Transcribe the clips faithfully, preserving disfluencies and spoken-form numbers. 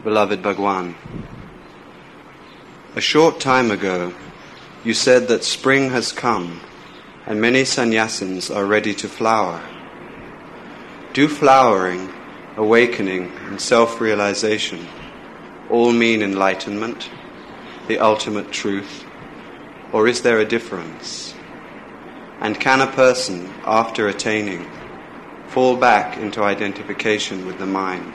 Beloved Bhagwan, a short time ago you said that spring has come and many sannyasins are ready to flower. Do flowering, awakening and self-realization all mean enlightenment, the ultimate truth, or is there a difference? And can a person, after attaining, fall back into identification with the mind?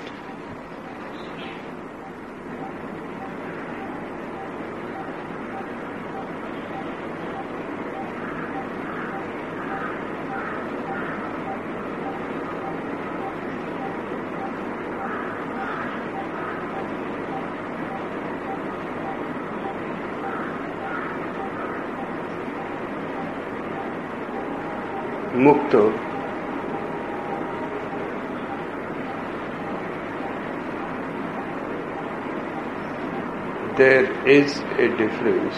Mukto, there is a difference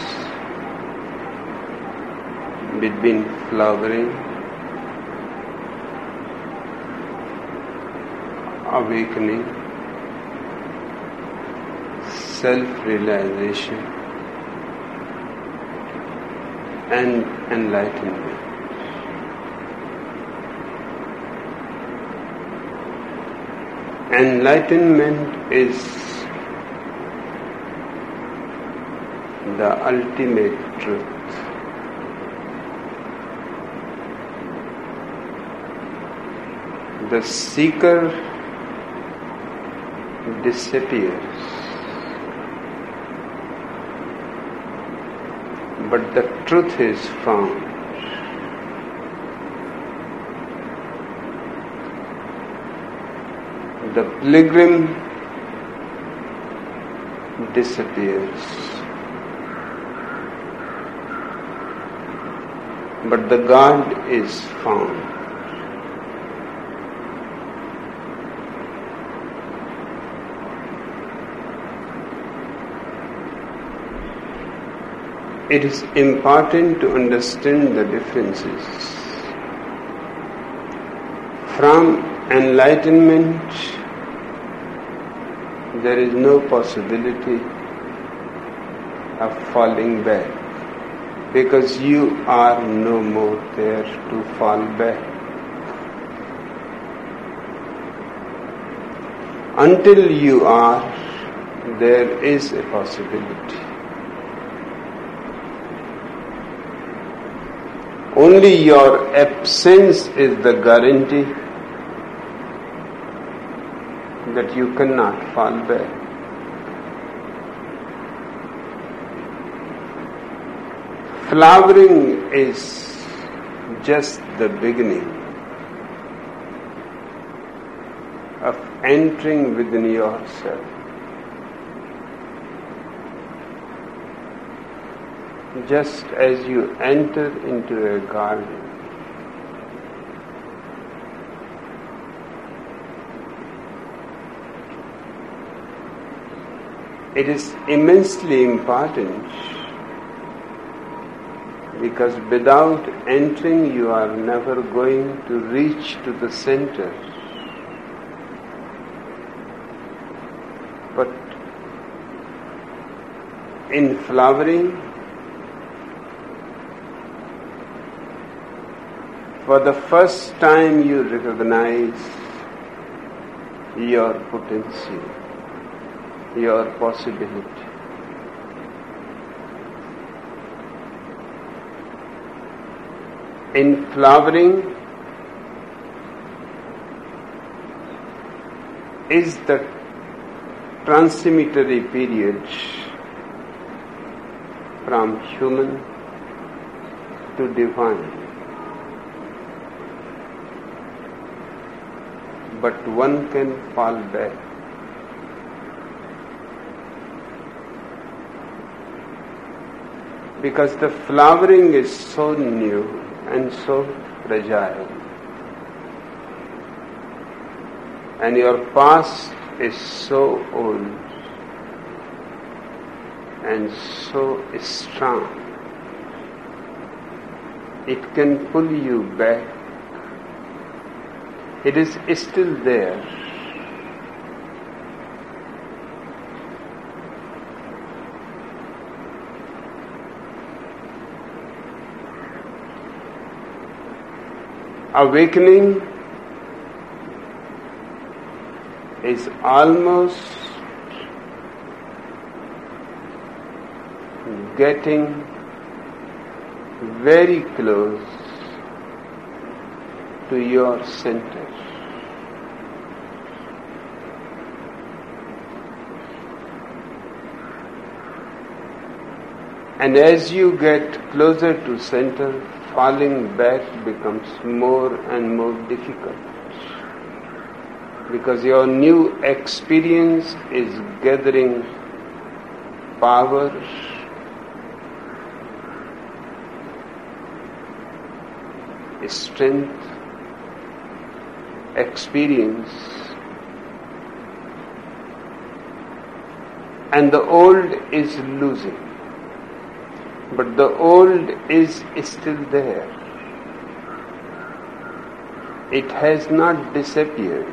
between flowering, awakening, self-realization and enlightenment. Enlightenment is the ultimate truth. The seeker disappears, but the truth is found. The pilgrim disappears, but the God is found. It is important to understand the differences. From enlightenment, there is no possibility of falling back, because you are no more there to fall back. Until you are, there is a possibility. Only your absence is the guarantee that you cannot fall back. Flowering is just the beginning of entering within yourself. Just as you enter into a garden, it is immensely important, because without entering you are never going to reach to the center. But in flowering, for the first time you recognize your potential, your possibility. In flowering is the transitory period from human to divine. But one can fall back. Because the flowering is so new and so fragile. And your past is so old and so strong. It can pull you back. It is still there. awakening is almost getting very close to your center. And as you get closer to center, falling back becomes more and more difficult, because your new experience is gathering power, strength, experience, and the old is losing. But the old is still there. It has not disappeared.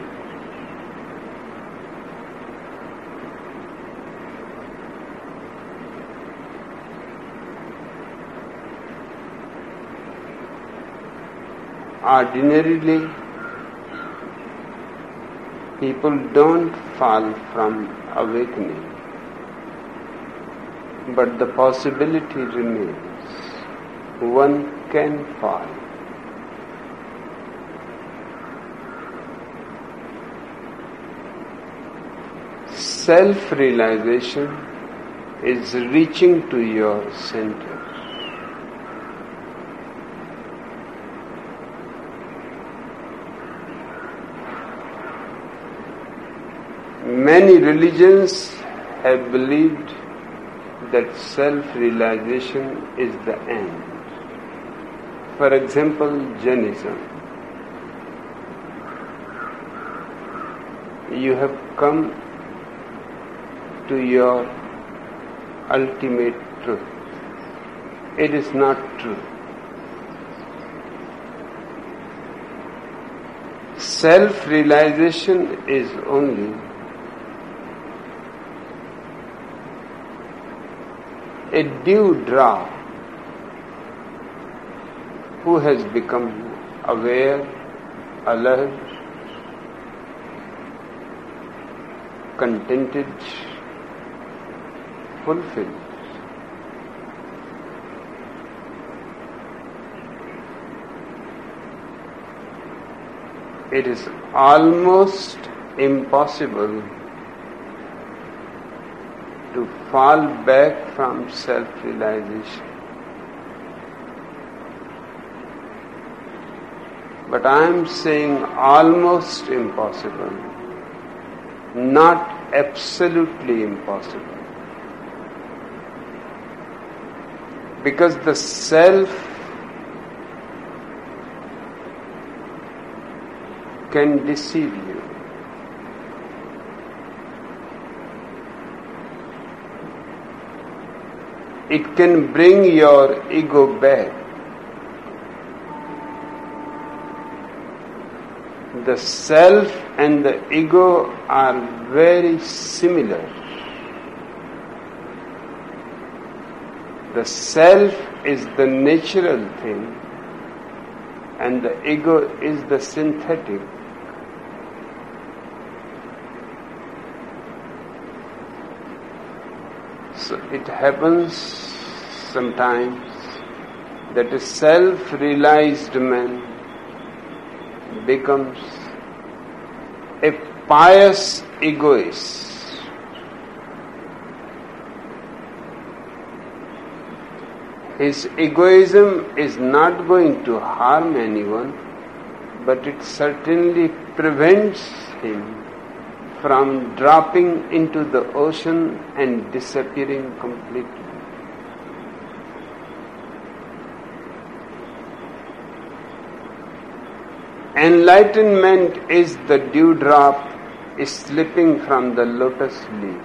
Ordinarily, people don't fall from awakening, but the possibility remains. One can fall. Self-realization is reaching to your center. Many religions have believed that self-realization is the end. For example, Jainism. You have come to your ultimate truth. It is not true. Self-realization is only a dewdrop who has become aware, alert, contented, fulfilled. It is almost impossible to fall back from self-realization. But I am saying almost impossible, not absolutely impossible. Because the self can deceive you. It can bring your ego back. The self and the ego are very similar. The self is the natural thing and the ego is the synthetic. So it happens sometimes that a self-realized man becomes a pious egoist. His egoism is not going to harm anyone, but it certainly prevents him from dropping into the ocean and disappearing completely. Enlightenment is the dewdrop slipping from the lotus leaf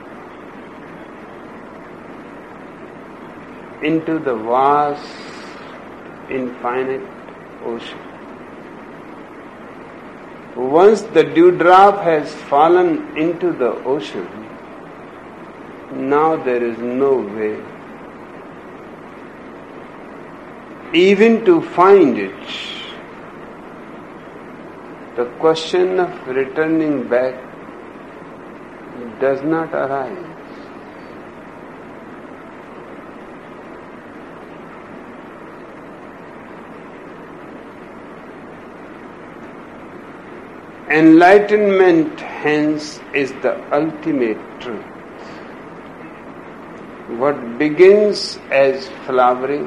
into the vast, infinite ocean. Once the dewdrop has fallen into the ocean, now there is no way even to find it the question of returning back does not arise. Enlightenment, hence, is the ultimate truth. What begins as flowering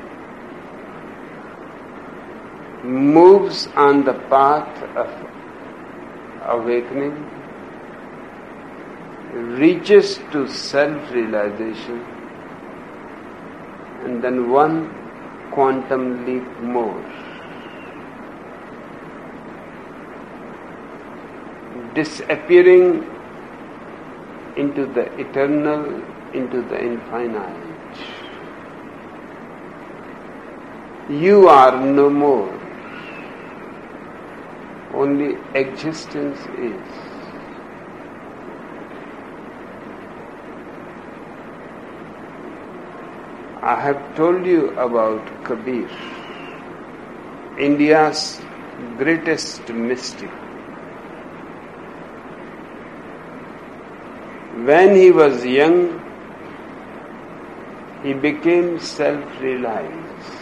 moves on the path of awakening, reaches to self-realization, and then one quantum leap more. Disappearing into the eternal, into the infinite. You are no more. Only existence is. I have told you about Kabir, India's greatest mystic. When he was young, he became self-realized.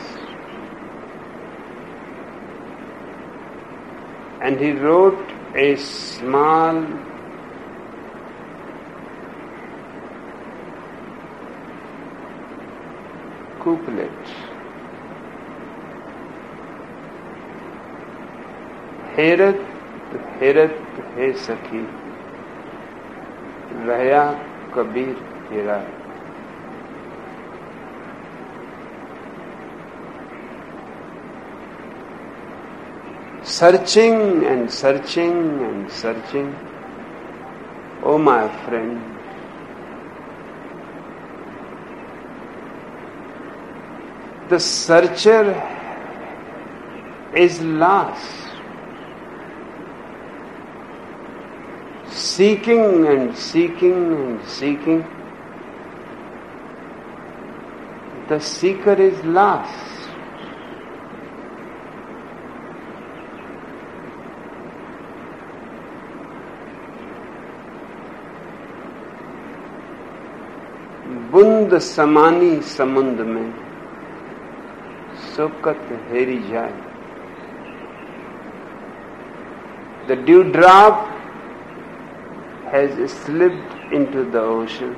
And he wrote a small couplet. Herat, herat hai sakhi, Raya Kabir Hira. Searching and searching and searching, oh my friend, the searcher is lost. Seeking and seeking and seeking, the seeker is lost. बुंद समानी समुद्र में सोकत हेरी जाए. The dewdrop has slipped into the ocean.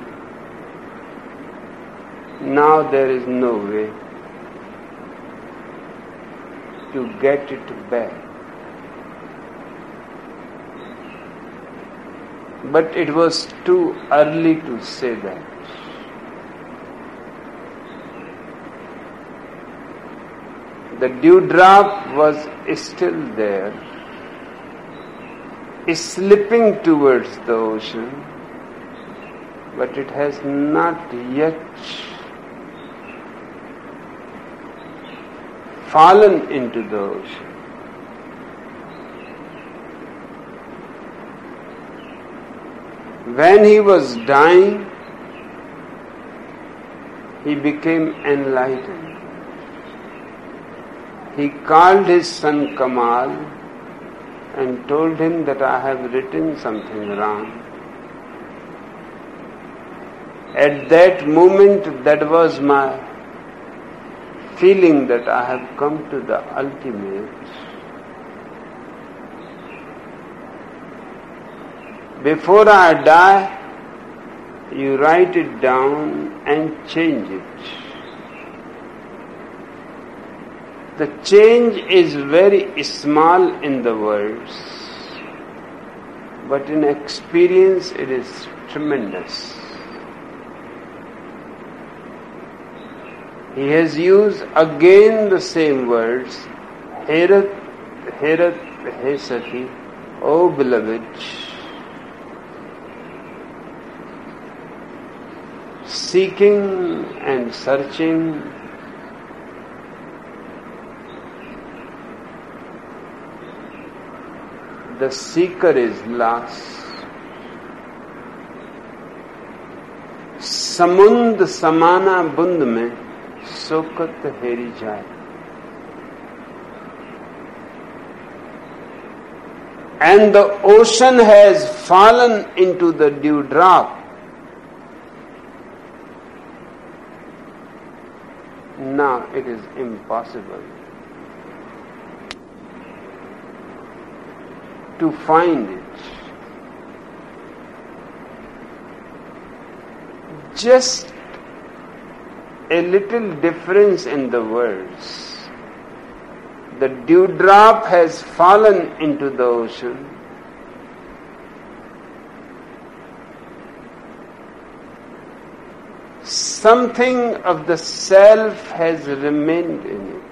Now there is no way to get it back. But it was too early to say that. The dewdrop was still there, slipping towards the ocean, but it has not yet fallen into the ocean. When he was dying, he became enlightened. He called his son Kamal and told him that I have written something wrong. At that moment, that was my feeling that I have come to the ultimate. Before I die, you write it down and change it. The change is very small in the words, but in experience it is tremendous. He has used again the same words, Herat, Herat, He Sakhi, O beloved, seeking and searching, the seeker is lost. समुंद समाना बुंद में सोकत हेरी जाए. and the ocean has fallen into the dewdrop, now it is impossible to find it. Just a little difference in the words. The dewdrop has fallen into the ocean. Something of the self has remained in it.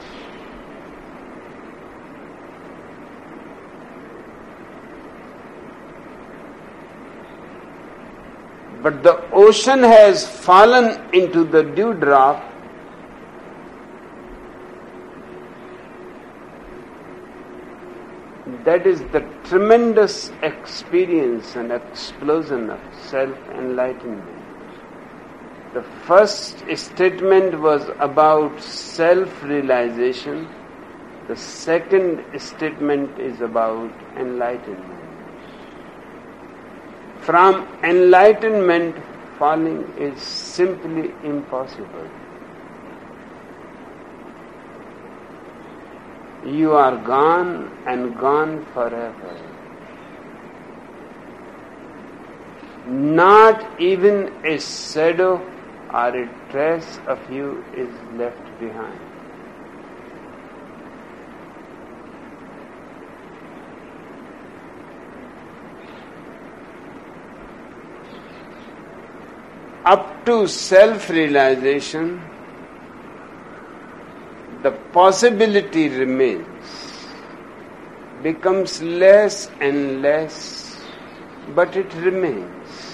But the ocean has fallen into the dewdrop. That is the tremendous experience and explosion of self-enlightenment. The first statement was about self-realization. The second statement is about enlightenment. From enlightenment, falling is simply impossible. You are gone and gone forever. Not even a shadow or a trace of you is left behind. Up to self-realization, the possibility remains, becomes less and less, but it remains.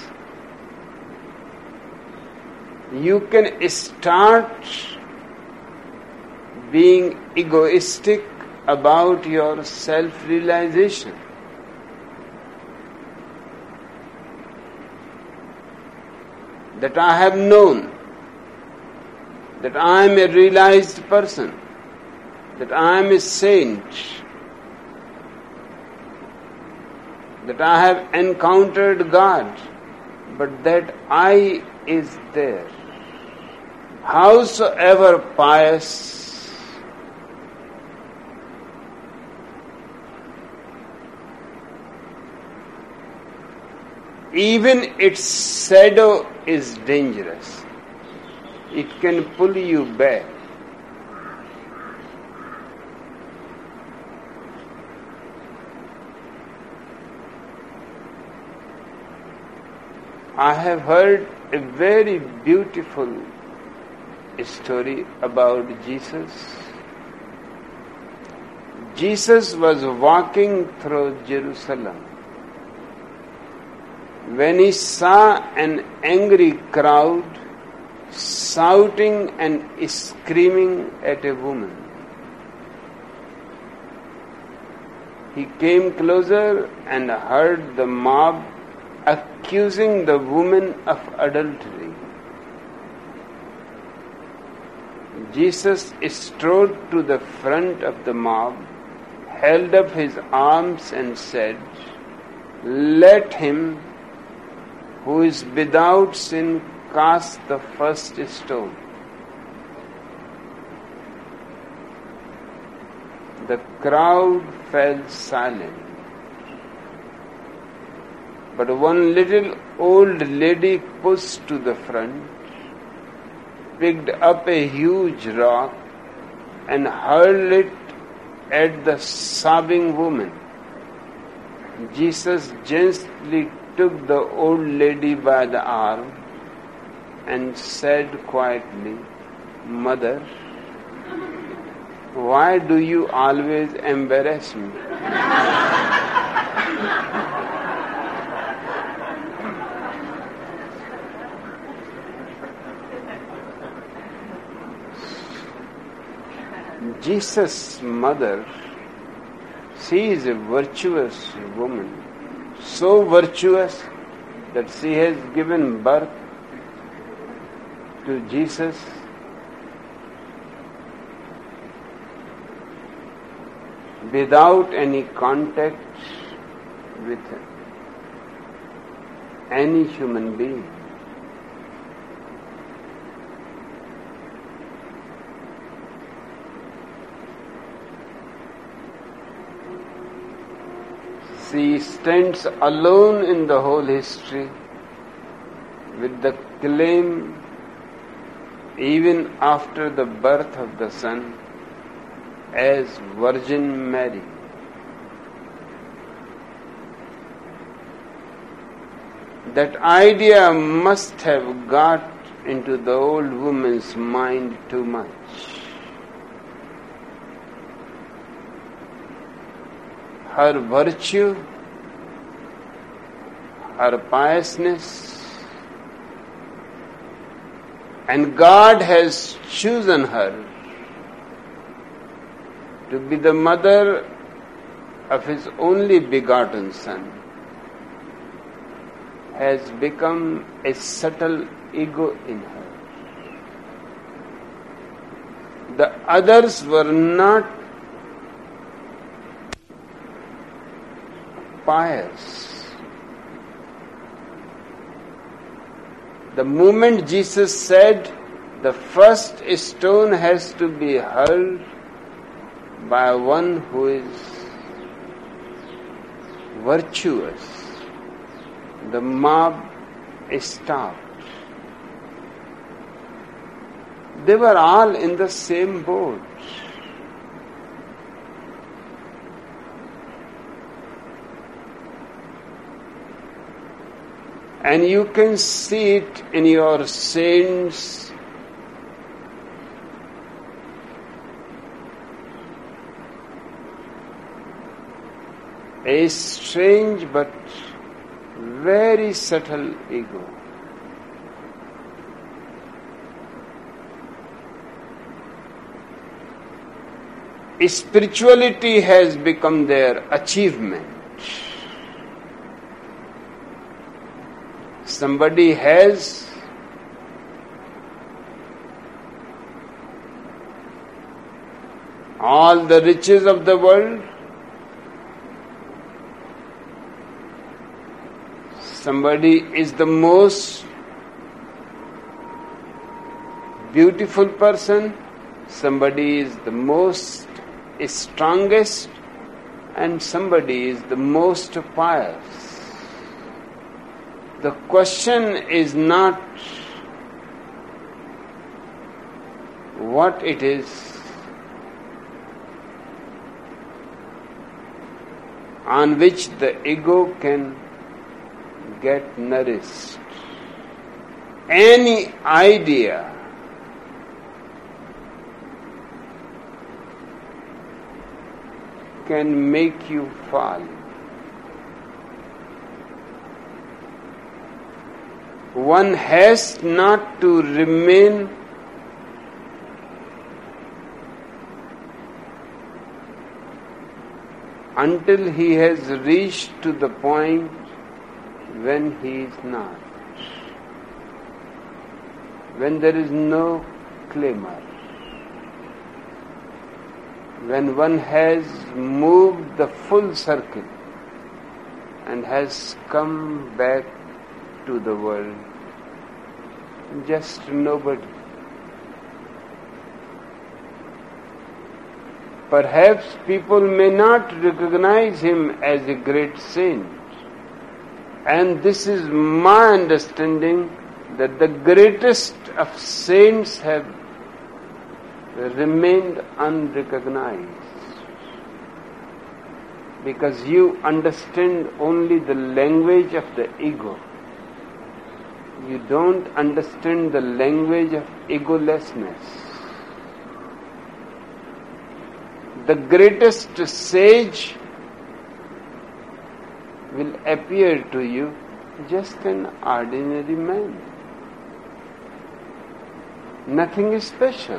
You can start being egoistic about your self-realization. That I have known, that I am a realized person, that I am a saint, that I have encountered God, but that I is there. Howsoever pious, even its shadow is dangerous. It can pull you back. I have heard a very beautiful story about Jesus. Jesus was walking through Jerusalem when he saw an angry crowd shouting and screaming at a woman. He came closer and heard the mob accusing the woman of adultery. Jesus strode to the front of the mob, held up his arms and said, "Let him who is without sin cast the first stone." The crowd fell silent. But one little old lady pushed to the front, picked up a huge rock and hurled it at the sobbing woman. Jesus gently took the old lady by the arm and said quietly, "Mother, why do you always embarrass me?" Jesus' mother, she is a virtuous woman, so virtuous that she has given birth to Jesus without any contact with any human being. She stands alone in the whole history with the claim, even after the birth of the Son, as Virgin Mary. That idea must have got into the old woman's mind too much. Her virtue, her piousness, and God has chosen her to be the mother of His only begotten Son, has become a subtle ego in her. The others were not pious. The moment Jesus said the first stone has to be hurled by one who is virtuous, the mob stopped. They were all in the same boat. And you can see it in your saints. A strange but very subtle ego. Spirituality has become their achievement. Somebody has all the riches of the world. Somebody is the most beautiful person. Somebody is the most strongest. And somebody is the most pious. The question is not what it is on which the ego can get nourished. Any idea can make you fall. One has not to remain until he has reached to the point when he is not, when there is no clamor, when one has moved the full circle and has come back to the world, just nobody. Perhaps people may not recognize him as a great saint, and this is my understanding, that the greatest of saints have remained unrecognized, because you understand only the language of the ego. You don't understand the language of egolessness. The greatest sage will appear to you just an ordinary man. Nothing special.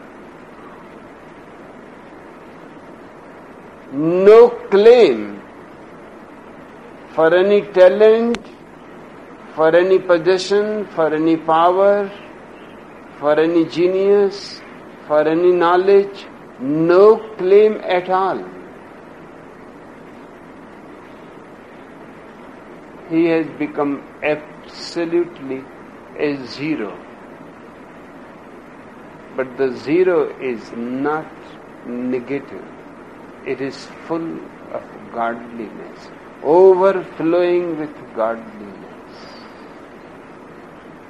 No claim for any talent, for any possession, for any power, for any genius, for any knowledge, no claim at all. he has become absolutely a zero. But the zero is not negative. It is full of godliness, overflowing with godliness.